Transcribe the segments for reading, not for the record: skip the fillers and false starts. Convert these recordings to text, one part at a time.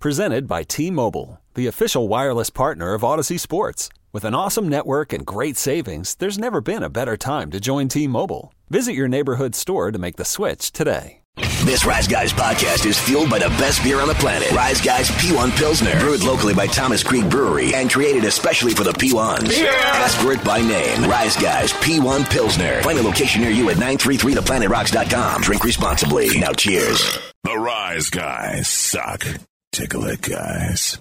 Presented by T-Mobile, the official wireless partner of Odyssey Sports. With an awesome network and great savings, there's never been a better time to join T-Mobile. Visit your neighborhood store to make the switch today. This Rise Guys podcast is fueled by the best beer on the planet. Rise Guys P1 Pilsner. Brewed locally by Thomas Creek Brewery and created especially for the P1s. Yeah. Ask for it by name. Rise Guys P1 Pilsner. Find a location near you at 933theplanetRocks.com. Drink responsibly. Now cheers. The Rise Guys suck. Tickle it, guys.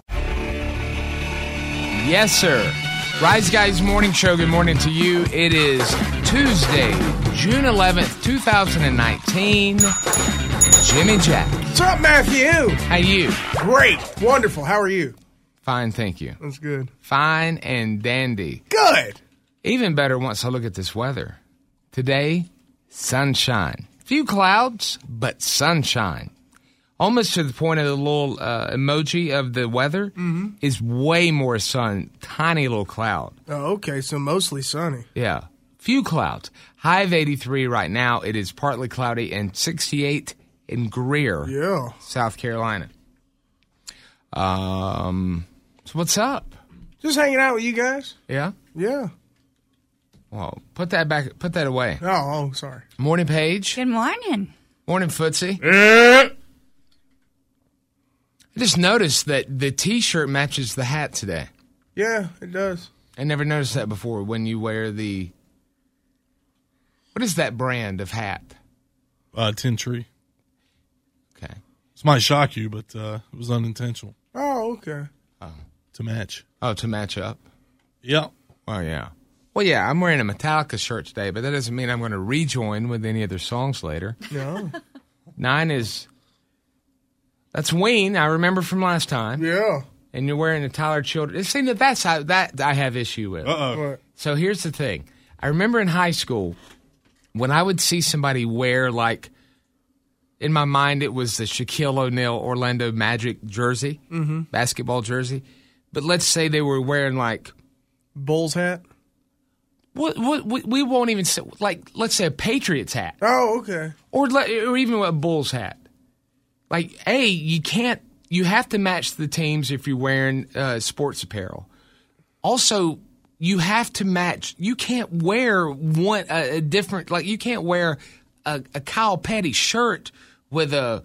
Yes, sir. Rise Guys Morning Show, good morning to you. It is Tuesday, June 11th, 2019. Jimmy Jack. What's up, Matthew? How you? Great. Wonderful. How are you? Fine, thank you. That's good. Fine and dandy. Good. Even better once I look at this weather. Today, sunshine. Few clouds, but sunshine. Almost to the point of the little emoji of the weather is way more sun. Tiny little cloud. Oh, okay. So mostly sunny. Yeah. Few clouds. High of 83 right now. It is partly cloudy and 68 in Greer, South Carolina. So what's up? Just hanging out with you guys. Yeah? Yeah. Well, put that back. Put that away. Oh, sorry. Morning, Paige. Good morning. Morning, Footsie. I just noticed that the T-shirt matches the hat today. Yeah, it does. I never noticed that before when you wear the... What is that brand of hat? Tin Tree. Okay. This might shock you, but it was unintentional. Oh, okay. To match. Oh, to match up? Yeah. Oh, yeah. Well, yeah, I'm wearing a Metallica shirt today, but that doesn't mean I'm going to rejoin with any other songs later. No. 9 is... That's Ween, I remember from last time. Yeah. And you're wearing a Tyler Childers. See, that's how, that I have issue with. What? So here's the thing. I remember in high school, when I would see somebody wear, like, in my mind, it was the Shaquille O'Neal Orlando Magic jersey, basketball jersey. But let's say they were wearing, like... Bulls hat? What we won't even say, like, let's say a Patriots hat. Oh, okay. Or even a Bulls hat. Like, you have to match the teams if you're wearing sports apparel. Also, you have to match, you can't wear a different, like, you can't wear a Kyle Petty shirt with a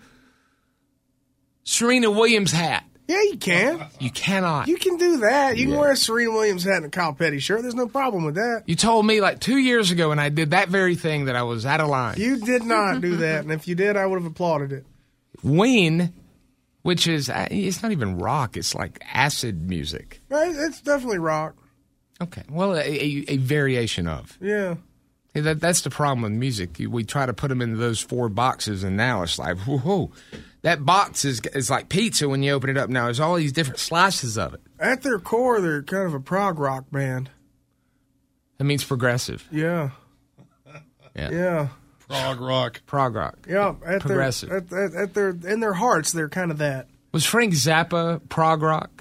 Serena Williams hat. Yeah, you can. You cannot. You can do that. You can wear a Serena Williams hat and a Kyle Petty shirt. There's no problem with that. You told me like 2 years ago when I did that very thing that I was out of line. You did not do that. And if you did, I would have applauded it. Ween, which is, it's not even rock, it's like acid music. Right, it's definitely rock. Okay, well, a variation of. Yeah. That's the problem with music. We try to put them into those 4 boxes, and now it's like, whoa, that box is like pizza when you open it up now. There's all these different slices of it. At their core, they're kind of a prog rock band. That means progressive. Yeah. Yeah. Prog rock. Prog rock. Yeah, progressive. In their hearts, they're kind of that. Was Frank Zappa prog rock?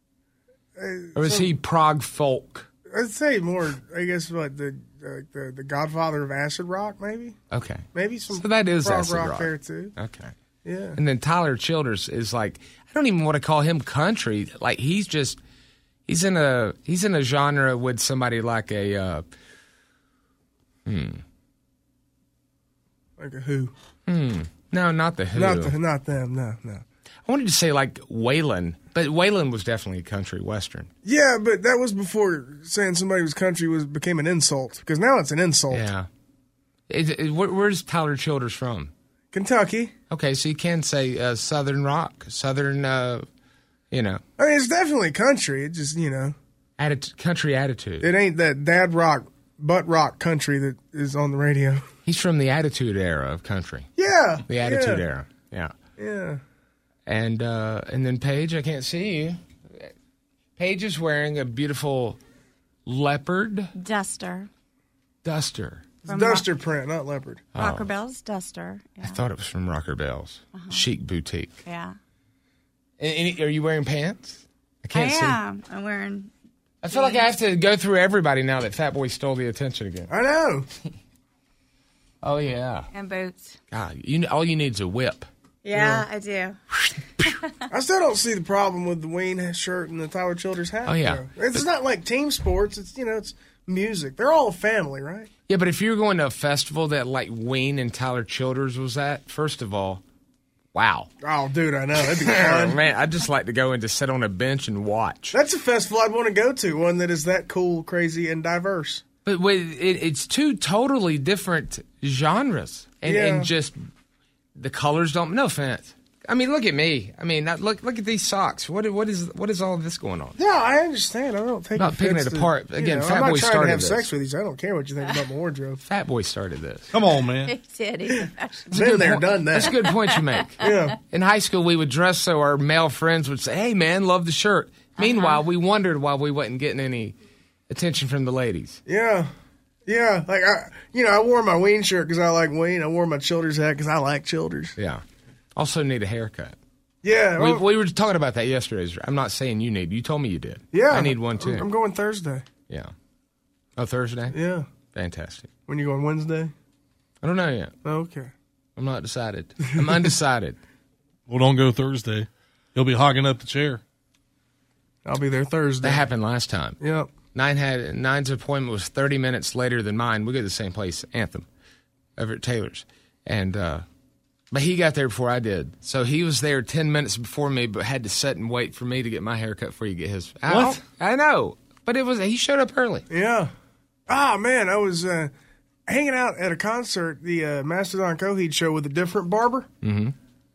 Or was he prog folk? I'd say more, I guess, what, the godfather of acid rock, maybe? Okay. Maybe some so that is prog acid rock there, too. Okay. Yeah. And then Tyler Childers is like, I don't even want to call him country. Like, he's in a genre with somebody like a, Like a Who? No, not the Who. Not them. No. I wanted to say like Waylon, but Waylon was definitely a country western. Yeah, but that was before saying somebody was country became an insult, because now it's an insult. Yeah. Where's Tyler Childers from? Kentucky. Okay, so you can say southern rock, southern, I mean, it's definitely country. It just, country attitude. It ain't that dad rock, butt rock country that is on the radio. He's from the Attitude Era of country. Yeah. The Attitude Era. Yeah. Yeah. And then Paige, I can't see you. Paige is wearing a beautiful leopard Duster. It's Duster print, not leopard. Rocker Bells Duster. Yeah. I thought it was from Rocker Bells. Chic boutique. Yeah. And are you wearing pants? I can't see. I am. I'm wearing. I feel like I have to go through everybody now that Fat Boy stole the attention again. I know. Oh, yeah. And boots. God, all you need is a whip. Yeah, I do. I still don't see the problem with the Wayne shirt and the Tyler Childers hat. Oh, yeah. though. It's not like team sports. It's it's music. They're all a family, right? Yeah, but if you're going to a festival that like Wayne and Tyler Childers was at, first of all, wow. Oh, dude, I know. That'd be fun. Man, I'd just like to go and just sit on a bench and watch. That's a festival I'd want to go to, one that is that cool, crazy, and diverse. But it's two totally different genres. And just the colors don't, no offense. I mean, look at me. I mean, look at these socks. What is all this going on? Yeah, I understand. I don't take Not picking offense it apart. Again, Fat I'm Boy not trying to started have this. sex with you. So I don't care what you think about my wardrobe. Fat Boy started this. Come on, man. He did. He's a fashion. Been there, done that. That's a good point you make. Yeah. In high school, we would dress so our male friends would say, "Hey, man, love the shirt." Meanwhile, we wondered why we wasn't getting any attention from the ladies. Yeah. Yeah. Like, I wore my Wayne shirt because I like Wayne. I wore my Childers hat because I like Childers. Yeah. Also need a haircut. Yeah. We were talking about that yesterday. I'm not saying you need. You told me you did. Yeah. I need one too. I'm going Thursday. Yeah. Oh, Thursday? Yeah. Fantastic. When you going Wednesday? I don't know yet. Okay. I'm not decided. I'm undecided. Well, don't go Thursday. He'll be hogging up the chair. I'll be there Thursday. That happened last time. Yep. Nine's appointment was 30 minutes later than mine. We go to the same place, Anthem, over at Taylor's. And but he got there before I did. So he was there 10 minutes before me, but had to sit and wait for me to get my haircut before you get his. What? I know. But he showed up early. Yeah. Ah, man, I was hanging out at a concert, the Mastodon Coheed show with a different barber. Mm-hmm.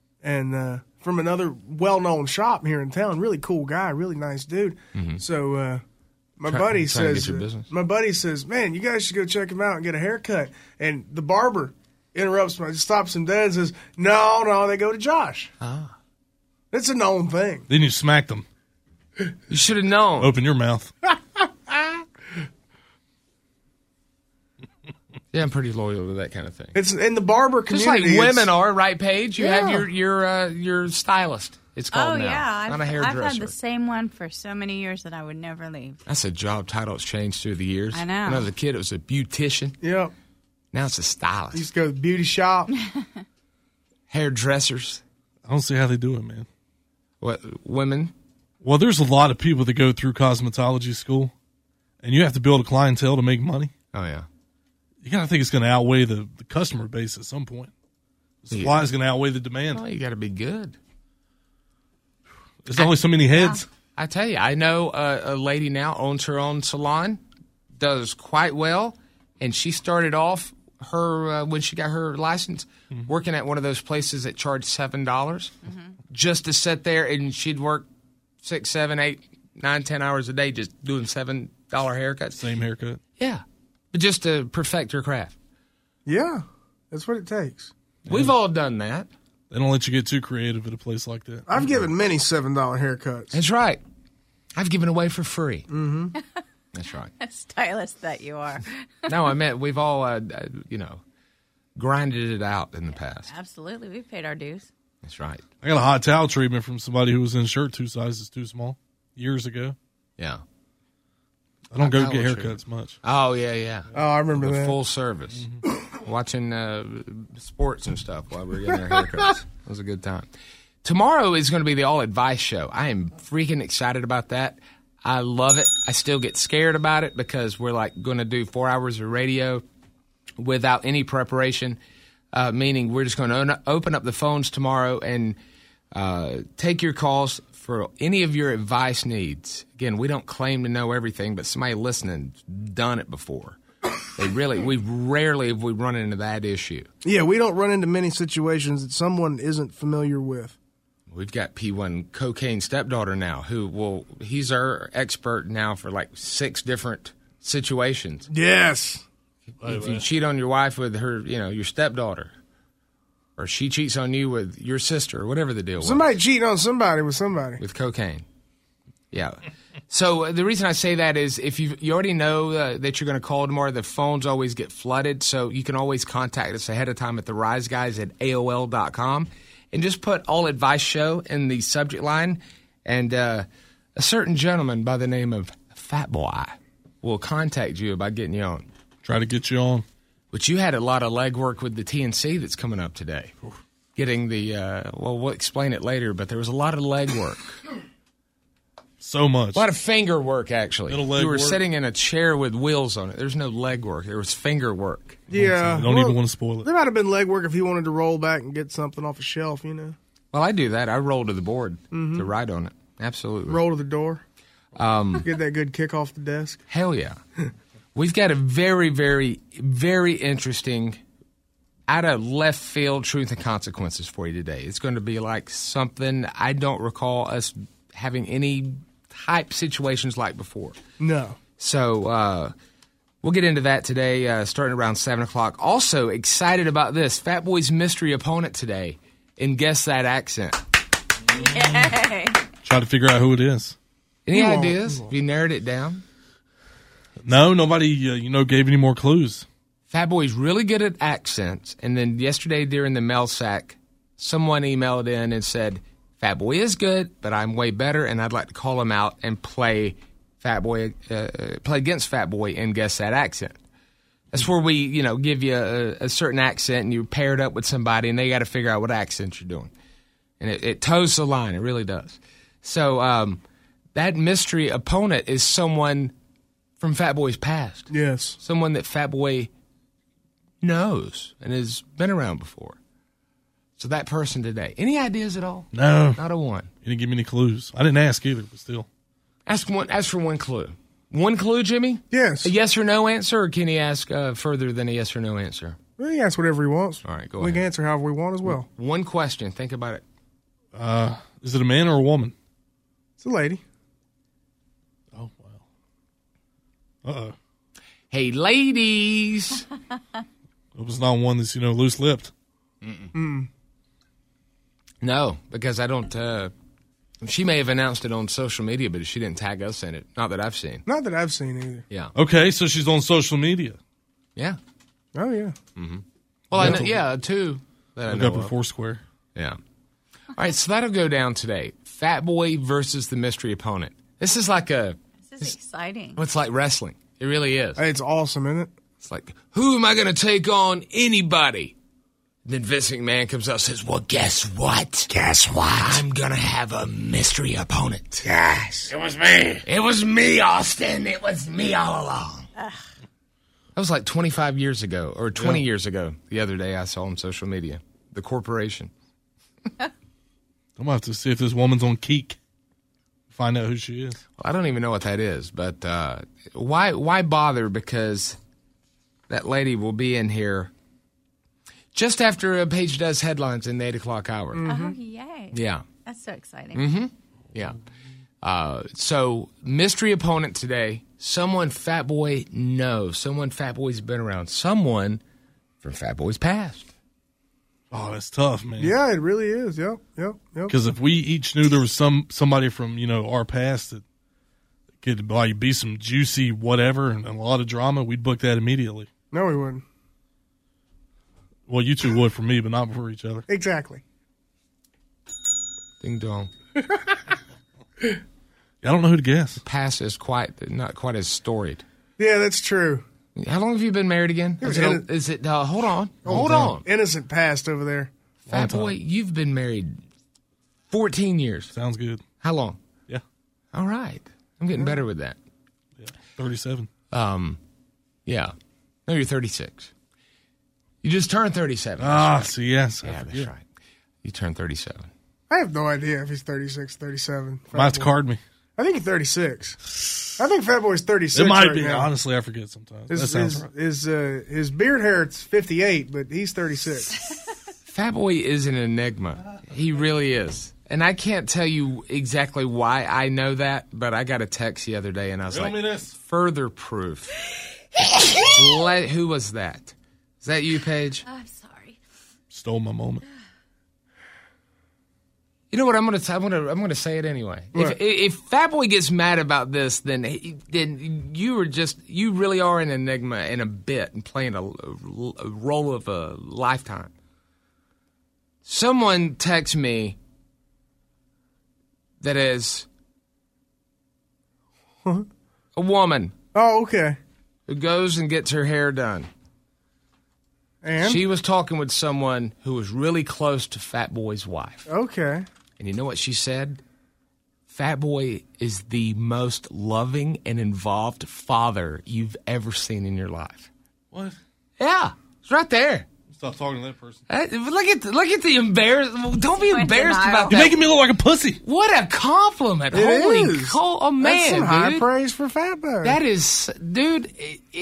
And from another well-known shop here in town. Really cool guy, really nice dude. Mm-hmm. So my buddy says, man, you guys should go check him out and get a haircut. And the barber interrupts me, stops him dead and says, no, they go to Josh. Ah. It's a known thing. Then you smacked them. You should have known. Open your mouth. Yeah, I'm pretty loyal to that kind of thing. It's in the barber Just community. like women are, right, Paige? You have your stylist. It's called now. Yeah. Not a I've hairdresser. had the same one for so many years that I would never leave. That's a job title that's changed through the years. I know. When I was a kid, it was a beautician. Yeah. Now it's a stylist. Used to go to the beauty shop. Hairdressers. I don't see how they do it, man. What, women? Well, there's a lot of people that go through cosmetology school, and you have to build a clientele to make money. Oh, yeah. You got to think it's going to outweigh the customer base at some point. The supply is going to outweigh the demand. Oh, you got to be good. There's only so many heads. I tell you, I know a lady now owns her own salon, does quite well, and she started off her when she got her license working at one of those places that charged $7 just to sit there, and she'd work 6, 7, 8, 9, 10 hours a day just doing $7 haircuts. Same haircut. Yeah, but just to perfect her craft. Yeah. That's what it takes. We've all done that. They don't let you get too creative at a place like that. I've given many $7 haircuts. That's right. I've given away for free. Mm-hmm. That's right. Stylist that you are. No, I meant we've all, grinded it out in the past. Absolutely. We've paid our dues. That's right. I got a hot towel treatment from somebody who was in a shirt 2 sizes too small years ago. Yeah. I don't go towel get treatment. haircuts much. Oh, yeah. Oh, I remember The that. full service. Watching sports and stuff while we were getting our haircuts. It was a good time. Tomorrow is going to be the All Advice Show. I am freaking excited about that. I love it. I still get scared about it because we're like going to do 4 hours of radio without any preparation, meaning we're just going to open up the phones tomorrow and take your calls for any of your advice needs. Again, we don't claim to know everything, but somebody listening's done it before. We rarely have we run into that issue. Yeah, we don't run into many situations that someone isn't familiar with. We've got P1 cocaine stepdaughter now, he's our expert now for like 6 different situations. Yes. If you cheat on your wife with her, your stepdaughter, or she cheats on you with your sister, or whatever the deal was. Somebody cheating on somebody with somebody. With cocaine. Yeah. So the reason I say that is if you already know that you're going to call tomorrow, the phones always get flooded, so you can always contact us ahead of time at theriseguys@AOL.com and just put All Advice Show in the subject line, and a certain gentleman by the name of Fat Boy will contact you about getting you on. Try to get you on. But you had a lot of legwork with the TNC that's coming up today. getting the we'll explain it later, but there was a lot of leg work. So much. A lot of finger work, actually. Little leg you were work. sitting in a chair with wheels on it. There's no leg work. There was finger work. Yeah. I don't even want to spoil There it. might have been legwork if he wanted to roll back and get something off a shelf, you know. Well, I do that. I roll to the board to write on it. Absolutely. Roll to the door. Get that good kick off the desk. Hell yeah. We've got a very, very, very interesting, out of left field truth and consequences for you today. It's going to be like something I don't recall us having any type situations like before. No. So we'll get into that today, starting around 7 o'clock. Also excited about this. Fat Boy's mystery opponent today. And guess that accent. Yay. Try to figure out who it is. Any ideas? Have you narrowed it down? No, nobody, gave any more clues. Fat Boy's really good at accents. And then yesterday during the mail sack, someone emailed in and said, Fat Boy is good, but I'm way better, and I'd like to call him out and play against Fat Boy and guess that accent. That's where we, give you a certain accent, and you pair it up with somebody, and they got to figure out what accent you're doing. And it toes the line. It really does. So that mystery opponent is someone from Fat Boy's past. Yes. Someone that Fat Boy knows and has been around before. So that person today. Any ideas at all? No. Not a one. You didn't give me any clues. I didn't ask either, but still. Ask for one clue. One clue, Jimmy? Yes. A yes or no answer, or can he ask further than a yes or no answer? Well, he asks whatever he wants. All right, go We ahead. can answer however we want as well. One question. Think about it. Is it a man or a woman? It's a lady. Oh, wow. Uh-oh. Hey, ladies. It was not one that's, loose-lipped. No, because I don't. She may have announced it on social media, but she didn't tag us in it. Not that I've seen. Not that I've seen either. Yeah. Okay, so she's on social media. Yeah. Oh, yeah. Well, I know, yeah, two that I Look know up at of. Foursquare. Yeah. All right, so that'll go down today. Fat Boy versus the mystery opponent. This is like This is exciting. it's like wrestling. It really is. Hey, it's awesome, isn't it? It's like, who am I going to take on? Anybody. Then Vince McMahon comes out and says, well, guess what? Guess what? I'm going to have a mystery opponent. Yes. It was me. It was me, Austin. It was me all along. That was like 25 years ago, or 20 years ago, the other day I saw on social media. The corporation. I'm going to have to see if this woman's on Keek. Find out who she is. Well, I don't even know what that is, but why bother? Because that lady will be in here just after Paige does headlines in the 8 o'clock hour. Oh, yay. Yeah. That's so exciting. Yeah. So, mystery opponent today, someone Fat Boy knows, someone Fat Boy's been around, someone from Fat Boy's past. Oh, that's tough, man. Yeah, it really is. Yep. Because if we each knew there was somebody from, our past that could be some juicy whatever and a lot of drama, we'd book that immediately. No, we wouldn't. Well, you two would for me, but not for each other. Exactly. Ding dong. I don't know who to guess. Past is not quite as storied. Yeah, that's true. How long have you been married again? Hold on. Hold on. Innocent past over there. Fat Boy, you've been married 14 years. Sounds good. How long? Yeah. All right. I'm getting better with that. 37. Yeah. No, you're 36. You just turned 37. See, yes. Yeah, that's right. You turned 37. I have no idea if he's 36, 37. Might have to card me. I think he's 36. I think Fat Boy's 36. It might right be. now. Honestly, I forget sometimes. That sounds right. His beard hair, it's 58, but he's 36. Fat Boy is an enigma. He really is. And I can't tell you exactly why I know that, but I got a text the other day, and I was like, further proof. Who was that? Is that you, Paige? I'm sorry. Stole my moment. You know what? I'm gonna say it anyway. If Fat Boy gets mad about this, then you really are an enigma and a bit and playing a role of a lifetime. Someone texts me that is a woman Oh, okay. who goes and gets her hair done. And? She was talking with someone who was really close to Fat Boy's wife. Okay. And you know what she said? Fat Boy is the most loving and involved father you've ever seen in your life. What? Yeah, it's right there. Stop talking to that person. Look at the embarrassment. Don't be embarrassed about that. You're making me look like a pussy. What a compliment! It Holy is. oh man, That's some high dude. praise for Fat Boy. That is, dude.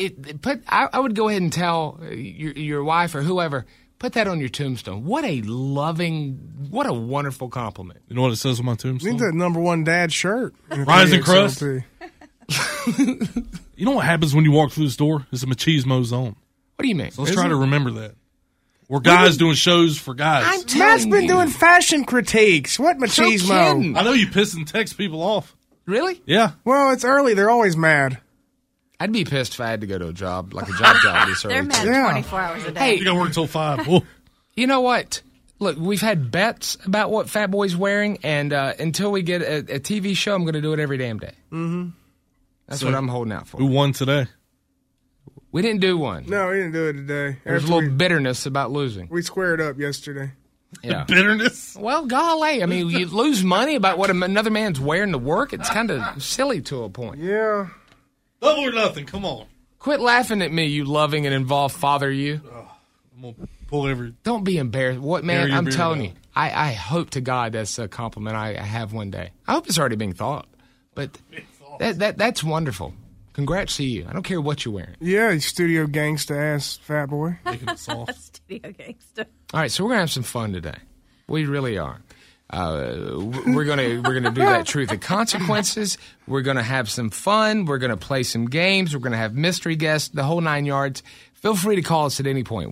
I would go ahead and tell your wife or whoever. Put that on your tombstone. What a wonderful compliment. You know what it says on my I tombstone? think that #1 dad shirt. Rise and crust. XLT. You know what happens when you walk through this door? It's a machismo zone. What do you mean? So let's try to remember that. We're guys doing shows for guys. I'm Matt's telling been you. doing fashion critiques. What machismo? kidding. I know you piss and text people off. Really? Yeah. Well, it's early. They're always mad. I'd be pissed if I had to go to a job, like a job this early. They're mad Yeah. 24 hours a day. Hey, You got to work until 5. Whoa. you know what? Look, we've had bets about what Fat Boy's wearing, and until we get a TV show, I'm going to do it every damn day. Mm-hmm. That's what I'm holding out for. Who won today? We didn't do one. No, we didn't do it today. There's a After little bitterness about losing. we squared up yesterday. Yeah. Bitterness? Well, golly, I mean, you lose money about what another man's wearing to work. It's kind of silly to a point. Yeah. Double or nothing. Come on. Quit laughing at me, you loving and involved father. You I'm going to pull every. don't be embarrassed. What man? Air your I'm beard telling out. you. I hope to God that's a compliment I have one day. I hope it's already being thought, but that's wonderful. Congrats to you. I don't care what you're wearing. Yeah, you studio gangsta ass Fat Boy. Making it soft. Studio gangster. All right, so we're gonna have some fun today. We really are. We're gonna do that truth and consequences. We're gonna have some fun. We're gonna play some games. We're gonna have mystery guests, the whole 9 yards. Feel free to call us at any point.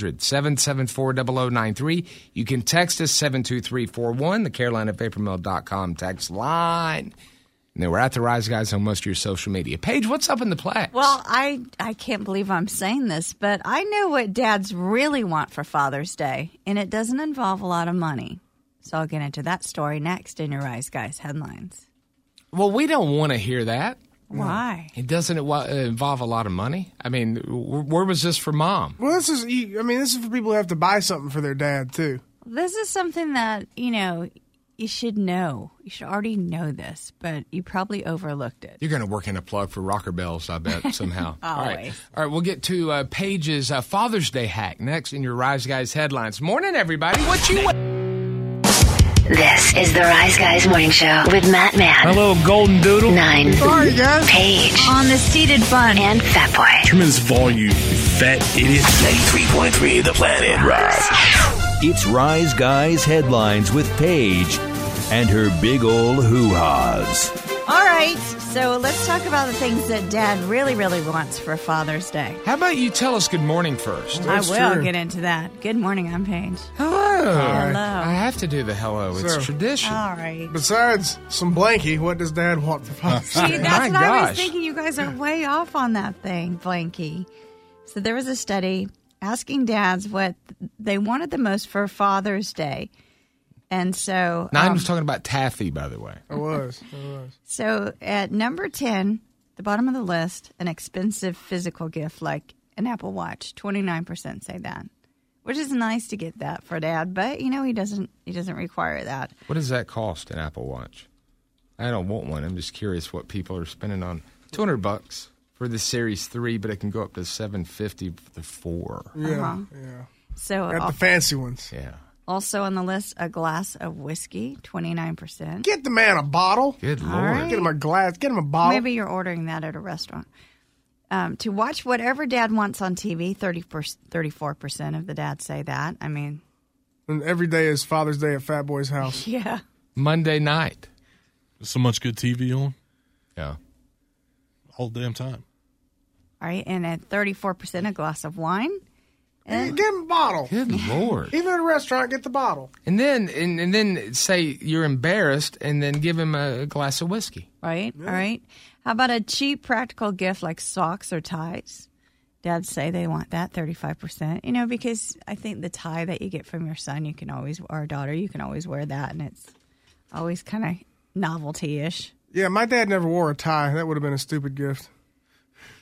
1-800-774-0093. You can text us 72341, the CarolinaPaperMill.com text line. And then we're at the Rise Guys on most of your social media. Paige, what's up in the Plaques? Well, I can't believe I'm saying this, but I know what dads really want for Father's Day, and it doesn't involve a lot of money. So I'll get into that story next in your Rise Guys headlines. Well, we don't want to hear that. Why? It doesn't involve a lot of money. I mean, where was this for Mom? Well, this is for people who have to buy something for their dad, too. This is something that, you should know. You should already know this, but you probably overlooked it. You're going to work in a plug for Rocker Bells, I bet, somehow. Always. All right, we'll get to Paige's Father's Day hack next in your Rise Guys headlines. Morning, everybody. What you... This is the Rise Guys Morning Show with Matt Mann, A little golden doodle. 9, Sorry, guys. Paige, On the seated bun. and Fat Boy. Tremendous volume, you fat idiot. 93.3 The Planet. Rise. It's Rise Guys Headlines with Paige and her big ol' hoo-haws. All right, so let's talk about the things that Dad really, really wants for Father's Day. How about you tell us good morning first? That's I will true. get into that. Good morning, I'm Paige. Hello. Hello. I have to do the hello. It's So- tradition. All right. Besides some blankie, what does Dad want for Father's Day? See, that's My what I was gosh. thinking. You guys are way off on that thing, Blanky. So there was a study asking dads what they wanted the most for Father's Day. And so, Nine was talking about taffy, by the way. I was. so at number 10, the bottom of the list, an expensive physical gift like an Apple Watch. 29% say that, which is nice to get that for Dad. But he doesn't require that. What does that cost, an Apple Watch? I don't want one. I'm just curious what people are spending on. $200 for the Series 3, but it can go up to $750 for the 4. Yeah. So Got the fancy ones. Yeah. also on the list, a glass of whiskey, 29%. Get the man a bottle. Good Lord. right. Get him a glass. Get him a bottle. Maybe you're ordering that at a restaurant. To watch whatever Dad wants on TV, 34% of the dads say that. I mean, And every day is Father's Day at Fat Boy's house. yeah. Monday night. There's so much good TV on Yeah. all the damn time. All right, and at 34%, a glass of wine. Hey, get him a bottle. Good Lord. Even at a restaurant, get the bottle. And then say you're embarrassed and then give him a glass of whiskey. Right, all right. How about a cheap practical gift like socks or ties? Dads say they want that, 35%. Because I think the tie that you get from your son, you can always, or daughter, you can always wear that, and it's always kind of novelty-ish. Yeah, my dad never wore a tie. That would have been a stupid gift.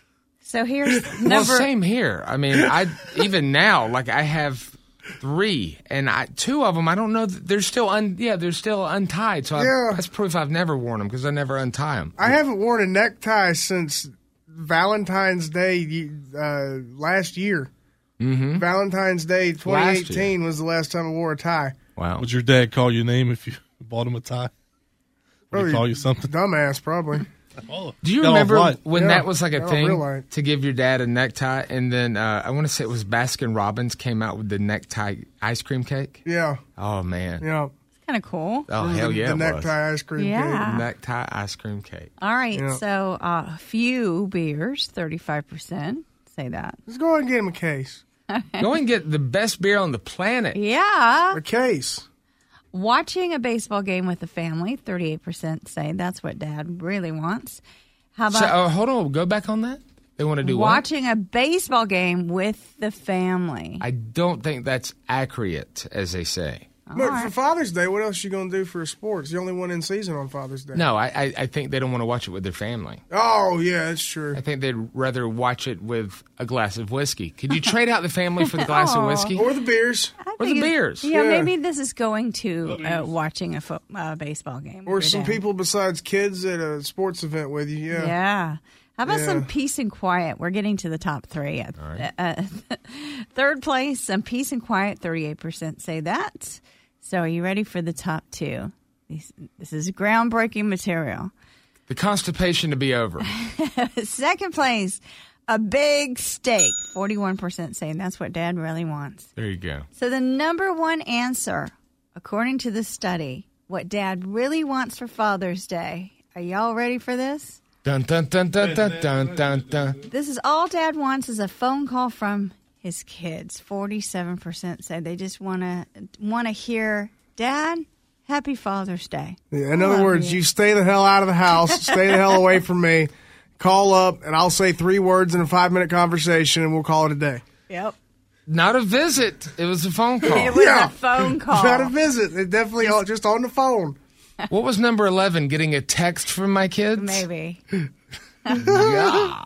So here's Well, number. same here. I mean, even now, like I have 3, and 2 of them I don't know. They're still they're still untied. So that's proof I've never worn them because I never untie them. I haven't worn a necktie since Valentine's Day last year. Mm-hmm. Valentine's Day 2018 was the last time I wore a tie. Wow. Would your dad call you a name if you bought him a tie? Would he call you something? Dumbass, probably. Do you remember when that was like a real thing light. to give your dad a necktie? And then I want to say it was Baskin Robbins came out with the necktie ice cream cake. Yeah. Oh, man. Yeah. Kind of cool. Oh, hell yeah. The it was. necktie ice cream Yeah. cake. Necktie ice cream cake. All right. Yeah. So a few beers, 35%. Say that. Let's go ahead and get him a case. Go and get the best beer on the planet. Yeah. A case. Watching a baseball game with the family, 38% say that's what Dad really wants. How about So, hold on. Go back on that. They want to do what? watching a baseball game with the family? I don't think that's accurate, as they say. But for Father's Day, what else you going to do for a sport? It's the only one in season on Father's Day. No, I think they don't want to watch it with their family. Oh, yeah, that's true. I think they'd rather watch it with a glass of whiskey. Could you trade out the family for the glass of whiskey? Or the beers. Or the beers. Yeah, Yeah. maybe this is going to watching a baseball game. Or with your some dad. people besides kids at a sports event with you, yeah. Yeah. How about Yeah. some peace and quiet? We're getting to the top 3. Third place, some peace and quiet, 38% say that. So are you ready for the top 2? This is groundbreaking material. The constipation to be over. Second place, a big steak, 41% saying that's what Dad really wants. There you go. So the number one answer, according to the study, what Dad really wants for Father's Day. Are y'all ready for this? Dun, dun, dun, dun, dun, dun, dun, dun. This is all Dad wants is a phone call from his kids. 47% say they just want to hear, Dad, happy Father's Day. Yeah, in other words, you stay the hell out of the house, stay the hell away from me, call up, and I'll say 3 words in a 5-minute conversation, and we'll call it a day. Yep. Not a visit. It was a phone call. It was a phone call. Not a visit. It definitely just on the phone. What was number 11? Getting a text from my kids? Maybe. Yeah.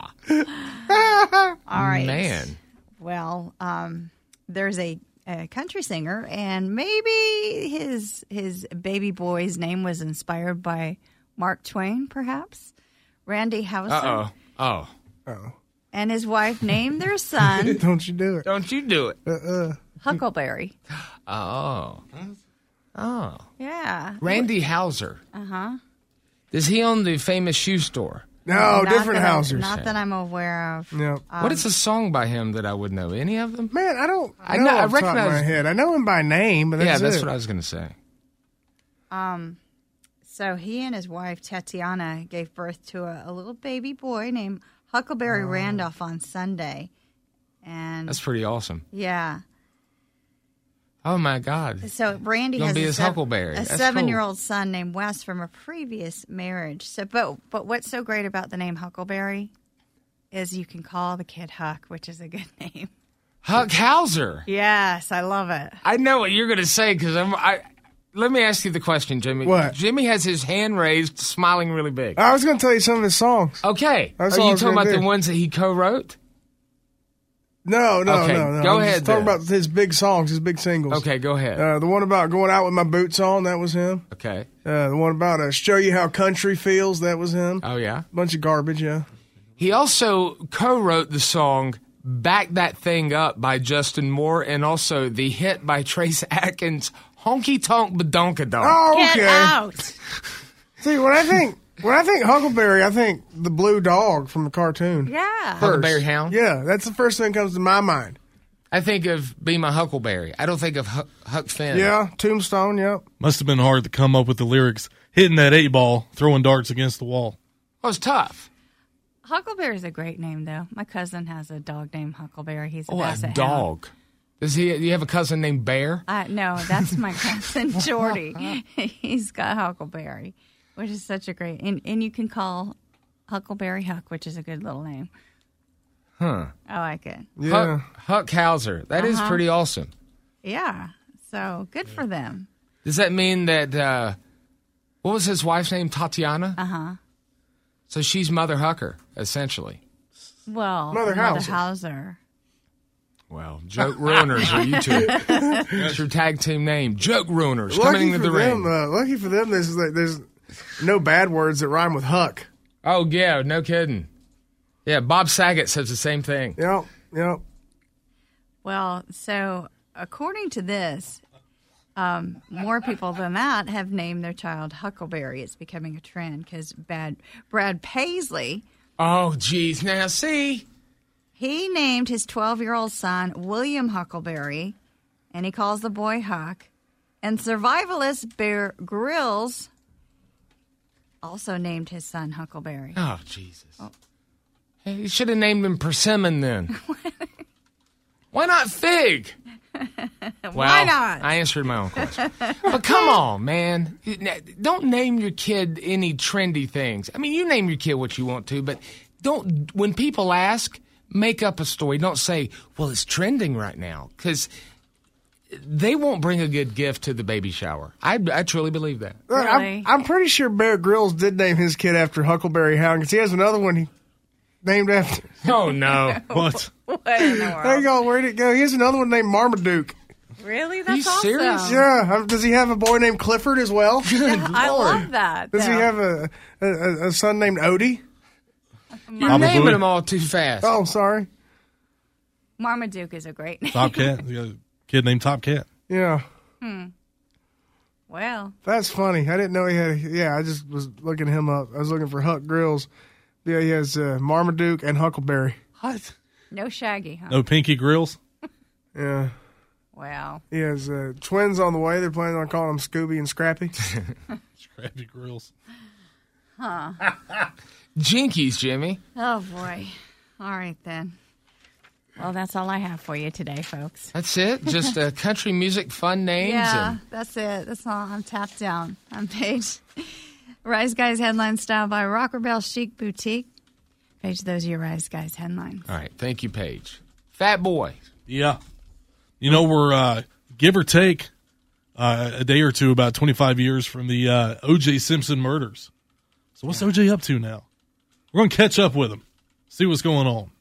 All right. Man. Well, there's a country singer, and maybe his baby boy's name was inspired by Mark Twain, perhaps. Randy Houser. Oh. And his wife named their son Don't you do it. Don't you do it. Huckleberry. Oh. Oh. Yeah. Randy Houser. Uh-huh. Does he own the famous shoe store? No, Not different that Housers. Not that I'm aware of. No. What is a song by him that I would know? Any of them? Man, I don't I know know- I off the top of my recognize- head. I know him by name, but that's That's it. what I was going to say. So he and his wife, Tatiana, gave birth to a little baby boy named Huckleberry Randolph on Sunday. And That's pretty awesome. yeah. Oh, my God. So Randy Gonna has be a his Huckleberry. a That's 7-year-old son named Wes from a previous marriage. So, but what's so great about the name Huckleberry is you can call the kid Huck, which is a good name. Huck Hauser. Yes, I love it. I know what you're going to say because let me ask you the question, Jimmy. What? Jimmy has his hand raised, smiling really big. I was going to tell you some of his songs. Okay. That's Are all I you was talking gonna about the do. ones that he co-wrote? No. Okay, No. go I'm ahead just talking then. about his big songs, his big singles. Okay, go ahead. The one about going out with my boots on, that was him. Okay. The one about show you how country feels, that was him. Oh, yeah? Bunch of garbage, yeah. He also co-wrote the song Back That Thing Up by Justin Moore and also the hit by Trace Atkins, Honky Tonk Badonkadonk. Oh, Get okay. out. See, when I think Huckleberry, I think the blue dog from the cartoon. Yeah. Huckleberry Hound? Yeah, that's the first thing that comes to my mind. I think of Be My Huckleberry. I don't think of Huck Finn. Yeah, Tombstone, yep. Must have been hard to come up with the lyrics, hitting that 8-ball, throwing darts against the wall. Well, it's tough. Huckleberry's a great name, though. My cousin has a dog named Huckleberry. He's a Oh, basset a hound. dog. Does he? You have a cousin named Bear? No, that's my cousin Jordy. He's got Huckleberry, which is such a great. And you can call Huckleberry Huck, which is a good little name. Huh. I like it. Yeah. Huck Hauser. That is pretty awesome. Yeah. So good for them. Does that mean that, what was his wife's name? Tatiana? Uh-huh. So she's Mother Hucker, essentially. Well, Mother Hauser. Hauser. Well, joke ruiners are you two. That's your tag team name. Joke ruiners coming into the ring. Lucky for them, there's no bad words that rhyme with Huck. Oh, yeah, no kidding. Yeah, Bob Saget says the same thing. Yep. Well, so according to this, more people than that have named their child Huckleberry. It's becoming a trend because Brad Paisley. Oh, geez. Now, see? He named his 12-year-old son William Huckleberry, and he calls the boy Huck. And survivalist Bear Grylls also named his son Huckleberry. Oh, Jesus. Oh. Hey, you should have named him Persimmon then. Why not Fig? Why not? I answered my own question. But come on, man. Don't name your kid any trendy things. I mean, you name your kid what you want to, but don't, when people ask, make up a story. Don't say, well, it's trending right now, because they won't bring a good gift to the baby shower. I truly believe that. Really? I'm pretty sure Bear Grylls did name his kid after Huckleberry Hound, because he has another one he named after. Oh, no. What? What in the world? There you go. Where'd it go? He has another one named Marmaduke. Really? Are you That's awesome. serious? Yeah. Does he have a boy named Clifford as well? I love that. Does he though. have a son named Odie? You're Mama naming Booey. them all too fast. Oh, sorry. Marmaduke is a great name. Top Cat. You got a kid named Top Cat. Yeah. Well, That's funny. I didn't know he had. I just was looking him up. I was looking for Huck Grills. Yeah, he has Marmaduke and Huckleberry. What? no Shaggy, huh? No Pinky Grills? Yeah. Wow. He has twins on the way. They're planning on calling them Scooby and Scrappy. Scrappy Grills. Jinkies, Jimmy. Oh, boy. All right, then. Well, that's all I have for you today, folks. That's it? Just country music, fun names? Yeah, And that's it. That's all. I'm tapped down. I'm Paige. Rise Guys headlines styled by Rocker Bell Chic Boutique. Paige, those are your Rise Guys headlines. All right. Thank you, Paige. Fat Boy. Yeah. You know, we're give or take a day or two, about 25 years from the O.J. Simpson murders. So what's O.J. up to now? We're going to catch up with him, see what's going on.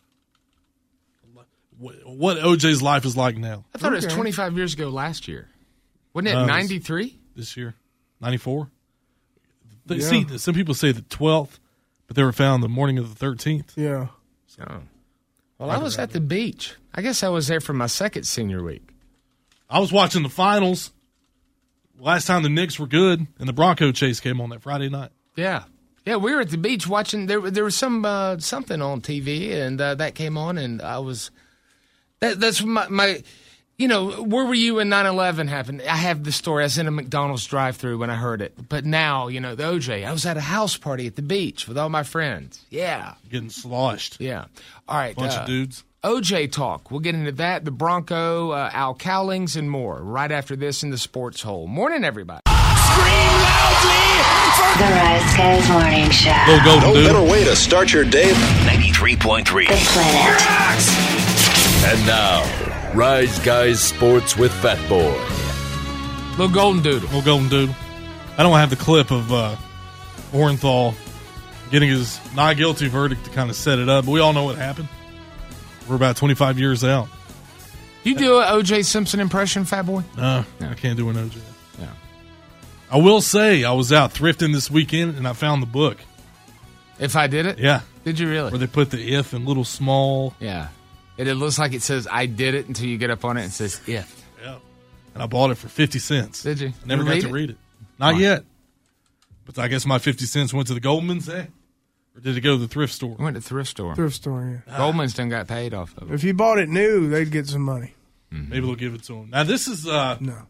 What O.J.'s life is like now. I thought it was 25 years ago last year. Wasn't it 93? This year, 94. See, some people say the 12th, but they were found the morning of the 13th. Yeah. Oh. Well, I was at the beach. I guess I was there for my second senior week. I was watching the finals last time the Knicks were good, and the Bronco chase came on that Friday night. Yeah. Yeah, we were at the beach watching. There was some something on TV, and that came on, and I was. That's my. You know, where were you when 9/11 happened? I have the story. I was in a McDonald's drive-thru when I heard it. But now, you know, the OJ. I was at a house party at the beach with all my friends. Yeah. Getting sloshed. Yeah. All right. Bunch of dudes. OJ talk. We'll get into that. The Bronco, Al Cowlings, and more right after this in the Sports Hole. Morning, everybody. Scream loudly for The Rise Guys Morning Show. Go Golden No Dude. better way to start your day. 93.3. The Planet. And now, Rise Guys Sports with Fat Boy. Little Golden Doodle. Little Golden Dude. I don't have the clip of Orenthal getting his not guilty verdict to kind of set it up, but we all know what happened. We're about 25 years out. You do an O.J. Simpson impression, Fat Boy? No, I can't do an OJ. Yeah. I will say I was out thrifting this weekend and I found the book. If I did it? Yeah. Did you really? Where they put the if in little small. Yeah. It looks like it says, I did it, until you get up on it and it says, if. Yeah. And I bought it for 50 cents. Did you? Never You got read to it? read it. Not yet. But I guess my 50 cents went to the Goldman's, eh? Or did it go to the thrift store? I went to the thrift store. Thrift store, yeah. Goldman's done got paid off of it. If you bought it new, they'd get some money. Maybe they'll give it to him. Now, this is No.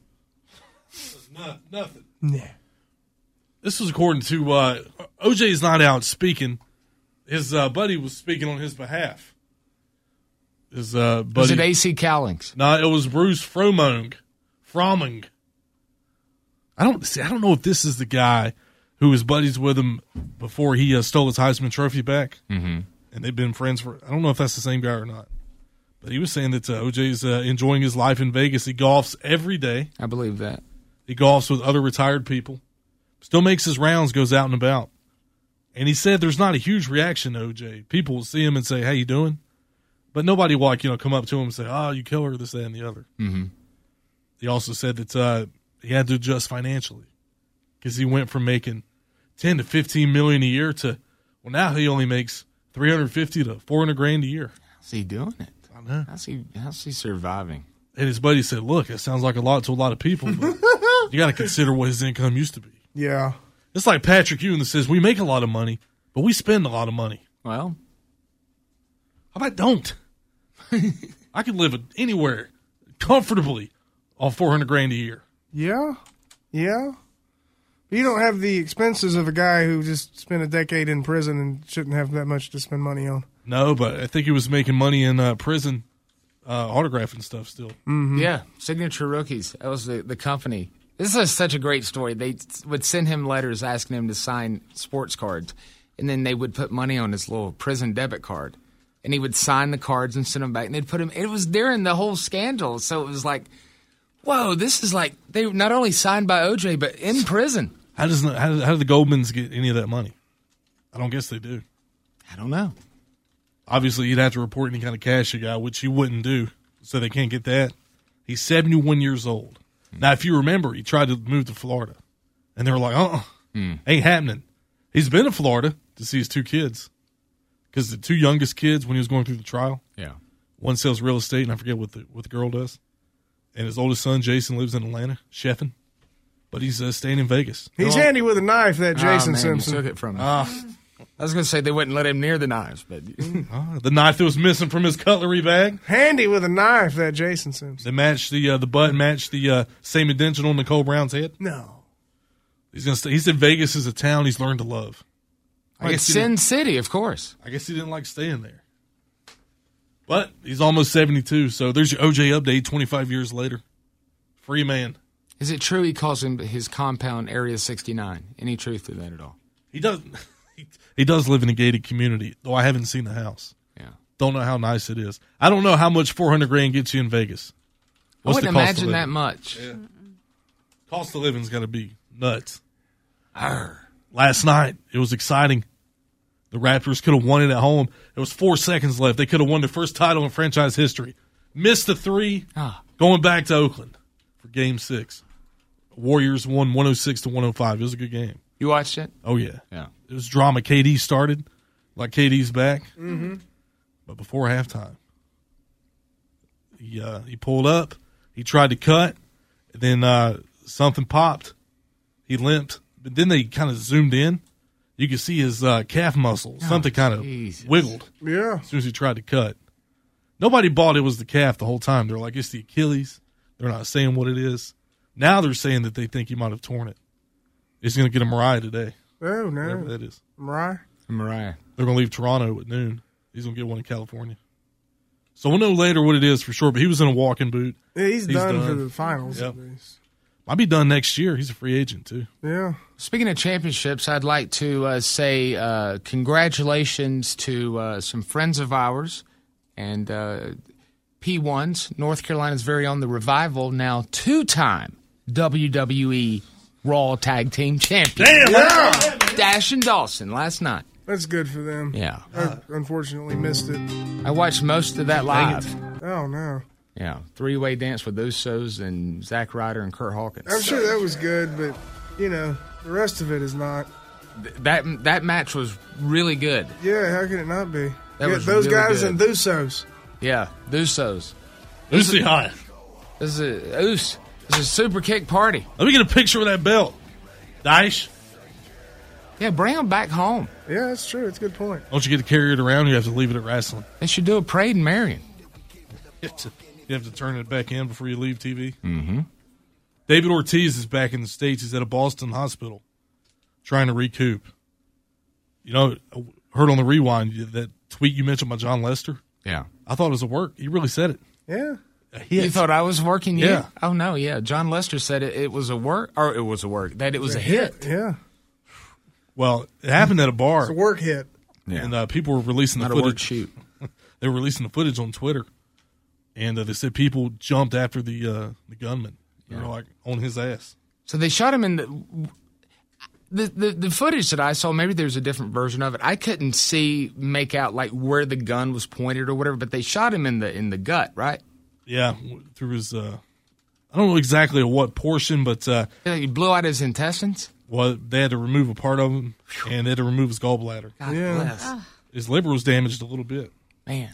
nothing. Nah. This was according to OJ's not out speaking. His buddy was speaking on his behalf. His buddy. Was it A.C. Cowlings? No, it was Bruce Fromung. I don't know if this is the guy who was buddies with him before he stole his Heisman Trophy back. Mm-hmm. And they've been friends for. I don't know if that's the same guy or not. But he was saying that OJ's enjoying his life in Vegas. He golfs every day. I believe that. He golfs with other retired people. Still makes his rounds, goes out and about. And he said there's not a huge reaction to OJ. People will see him and say, "How you doing?" But nobody will, come up to him and say, "Oh, you killer," this, that, and the other. Mm-hmm. He also said that he had to adjust financially because he went from making $10 to $15 million a year to, well, now he only makes $350 to $400,000 a year. How's he doing it? I know. How's he surviving? And his buddy said, "Look, it sounds like a lot to a lot of people, but you got to consider what his income used to be." Yeah. It's like Patrick Ewing that says, "We make a lot of money, but we spend a lot of money." Well, how about don't? I could live anywhere comfortably on $400,000 a year. Yeah. Yeah. You don't have the expenses of a guy who just spent a decade in prison and shouldn't have that much to spend money on. No, but I think he was making money in prison autographing stuff still. Mm-hmm. Yeah, Signature Rookies. That was the company. This is such a great story. They would send him letters asking him to sign sports cards, and then they would put money on his little prison debit card. And he would sign the cards and send them back, and they'd put him. It was during the whole scandal, so it was like, whoa, this is like they not only signed by OJ, but in prison. How do the Goldmans get any of that money? I don't guess they do. I don't know. Obviously, you'd have to report any kind of cash you got, which you wouldn't do, so they can't get that. He's 71 years old. Now, if you remember, he tried to move to Florida, and they were like, ain't happening. He's been to Florida to see his two kids, because the two youngest kids, when he was going through the trial, one sells real estate, and I forget what the girl does, and his oldest son, Jason, lives in Atlanta, chefing, but he's staying in Vegas. He's handy with a knife, that Jason Simpson. You took it from him. I was going to say they wouldn't let him near the knives, but the knife that was missing from his cutlery bag. Handy with a knife, that Jason Simpson. They matched the butt matched the same indention on Nicole Brown's head. No, he's gonna stay. He said Vegas is a town he's learned to love. Like Sin City, of course. I guess he didn't like staying there, but he's almost 72. So there's your OJ update. 25 years later, free man. Is it true he calls him his compound Area 69? Any truth to that at all? He does. He does live in a gated community, though I haven't seen the house. Yeah. Don't know how nice it is. I don't know how much $400,000 gets you in Vegas. I wouldn't imagine that much. Yeah. Cost of living's got to be nuts. Last night, it was exciting. The Raptors could have won it at home. There was 4 seconds left. They could have won their first title in franchise history. Missed the three, going back to Oakland for Game 6. Warriors won 106-105. It was a good game. You watched it? Oh, yeah. Yeah. It was drama. KD started, like KD's back. Mm-hmm. But before halftime, he pulled up. He tried to cut. And then something popped. He limped. But then they kind of zoomed in. You could see his calf muscle. Something kind of wiggled. Yeah. As soon as he tried to cut. Nobody bought it was the calf the whole time. They're like, it's the Achilles. They're not saying what it is. Now they're saying that they think he might have torn it. He's going to get a MRI today. Oh, no. Whatever that is. Mariah? Mariah. They're going to leave Toronto at noon. He's going to get one in California. So we'll know later what it is for sure, but he was in a walking boot. Yeah, he's done for the finals Yep. at least. Might be done next year. He's a free agent, too. Yeah. Speaking of championships, I'd like to say congratulations to some friends of ours and P1s, North Carolina's very own, the Revival, now two-time WWE Raw Tag Team Champion. Damn! Yeah. Dash and Dawson last night. That's good for them. Yeah. I unfortunately missed it. I watched most of that live. Oh, no. Yeah. Three-way dance with Usos and Zack Ryder and Kurt Hawkins. I'm sure that was good, but, the rest of it is not. That match was really good. Yeah, how can it not be? That was those really guys good. and Usos. Yeah, the Usos. Lucy High. This is a super kick party. Let me get a picture of that belt. Dash. Yeah, bring them back home. Yeah, that's true. It's a good point. Don't you get to carry it around? You have to leave it at wrestling. They should do a parade in Marion. You have to turn it back in before you leave TV. Mm-hmm. David Ortiz is back in the States. He's at a Boston hospital trying to recoup. Heard on the rewind that tweet you mentioned about John Lester? Yeah. I thought it was a work. He really said it. Yeah. You thought I was working you? Yeah. Oh, no, yeah. John Lester said it was a work, that it was a hit. Yeah. Well, it happened at a bar. It's a work hit. Yeah. And people were releasing the Not a work footage. shoot. They were releasing the footage on Twitter. And they said people jumped after the gunman. They were like on his ass. So they shot him in the. The footage that I saw, maybe there's a different version of it. I couldn't make out like where the gun was pointed or whatever, but they shot him in the gut, right? Yeah, through his. I don't know exactly what portion, but he blew out his intestines. Well, they had to remove a part of him, and they had to remove his gallbladder. God bless. His liver was damaged a little bit. Man,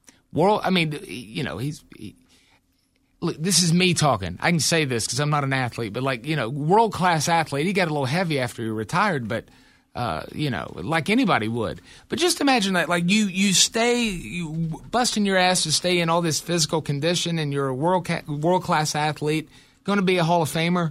look, this is me talking. I can say this because I'm not an athlete, but world-class athlete. He got a little heavy after he retired, but, like anybody would. But just imagine that, like you busting your ass to stay in all this physical condition, and you're a world-class athlete, going to be a Hall of Famer.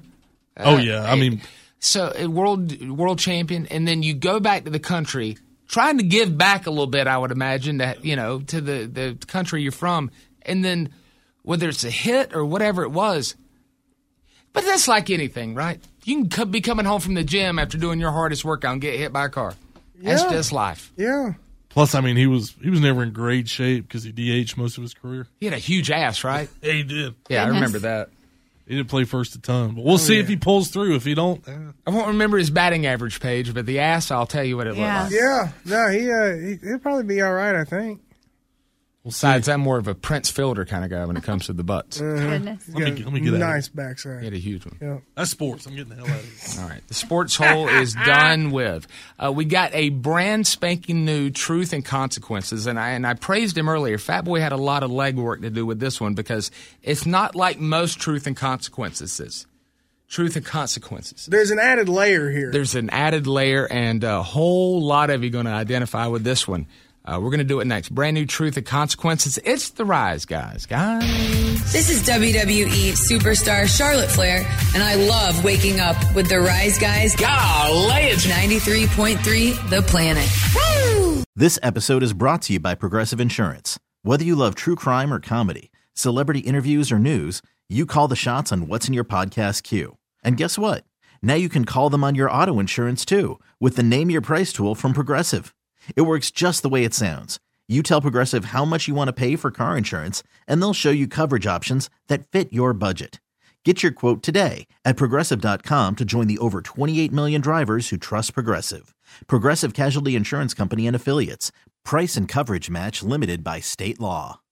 So a world champion, and then you go back to the country, trying to give back a little bit, I would imagine, to the country you're from, and then whether it's a hit or whatever it was. But that's like anything, right? You can be coming home from the gym after doing your hardest workout and get hit by a car. That's just life. Yeah. Plus, he was never in great shape because he DH'd most of his career. He had a huge ass, right? Yeah, he did. Yeah, I remember that. He didn't play first a ton, but we'll see if he pulls through. If he don't, I won't remember his batting average page, but the ass, I'll tell you what it looked like. Yeah, no, he'll probably be all right, I think. Besides, I'm more of a Prince Fielder kind of guy when it comes to the butts. Goodness. Let me get nice backside. He had a huge one. Yeah. That's sports. I'm getting the hell out of here. All right. The sports hole is done with. We got a brand spanking new Truth and Consequences, and I praised him earlier. Fat Boy had a lot of legwork to do with this one because it's not like most Truth and Consequences. Truth and Consequences. There's an added layer here. There's an added layer, and a whole lot of you going to identify with this one. We're going to do it next. Brand new Truth and Consequences. It's the Rise Guys. This is WWE superstar Charlotte Flair, and I love waking up with the Rise Guys. Golly, it's 93.3 The Planet. Woo! This episode is brought to you by Progressive Insurance. Whether you love true crime or comedy, celebrity interviews or news, you call the shots on what's in your podcast queue. And guess what? Now you can call them on your auto insurance too with the Name Your Price tool from Progressive. It works just the way it sounds. You tell Progressive how much you want to pay for car insurance, and they'll show you coverage options that fit your budget. Get your quote today at Progressive.com to join the over 28 million drivers who trust Progressive. Progressive Casualty Insurance Company and Affiliates. Price and coverage match limited by state law.